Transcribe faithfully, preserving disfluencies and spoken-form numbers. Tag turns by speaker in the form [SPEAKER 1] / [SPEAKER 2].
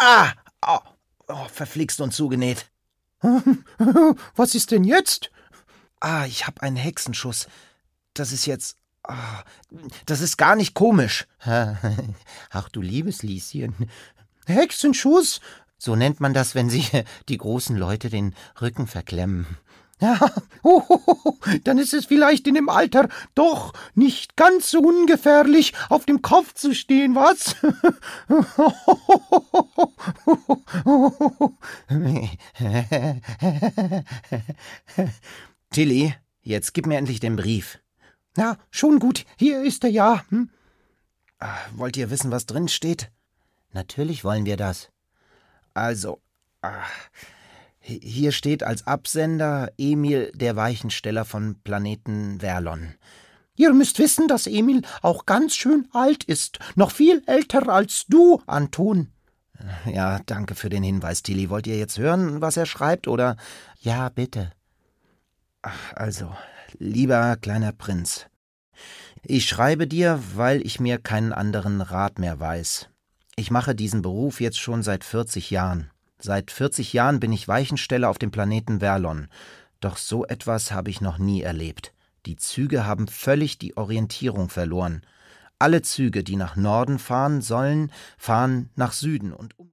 [SPEAKER 1] Ah! Oh, oh, verflixt und zugenäht.
[SPEAKER 2] Was ist denn jetzt?
[SPEAKER 1] Ah, ich hab einen Hexenschuss. Das ist jetzt... Ah, das ist gar nicht komisch.
[SPEAKER 2] Ach du liebes Lieschen. Hexenschuss?
[SPEAKER 1] So nennt man das, wenn sich die großen Leute den Rücken verklemmen.
[SPEAKER 2] Ja, hohoho, dann ist es vielleicht in dem Alter doch nicht ganz so ungefährlich, auf dem Kopf zu stehen, was?
[SPEAKER 1] Tilly, jetzt gib mir endlich den Brief.
[SPEAKER 2] Ja, schon gut, hier ist er ja. Hm?
[SPEAKER 1] Wollt ihr wissen, was drin steht?
[SPEAKER 2] Natürlich wollen wir das.
[SPEAKER 1] Also, ach, hier steht als Absender Emil, der Weichensteller von Planeten Verlon.
[SPEAKER 2] Ihr müsst wissen, dass Emil auch ganz schön alt ist. Noch viel älter als du, Anton.
[SPEAKER 1] Ja, danke für den Hinweis, Tilly. Wollt ihr jetzt hören, was er schreibt, oder?
[SPEAKER 2] Ja, bitte.
[SPEAKER 1] Ach, also, lieber kleiner Prinz, ich schreibe dir, weil ich mir keinen anderen Rat mehr weiß. Ich mache diesen Beruf jetzt schon seit vierzig Jahren. Seit vierzig Jahren bin ich Weichensteller auf dem Planeten Verlon. Doch so etwas habe ich noch nie erlebt. Die Züge haben völlig die Orientierung verloren. Alle Züge, die nach Norden fahren sollen, fahren nach Süden und um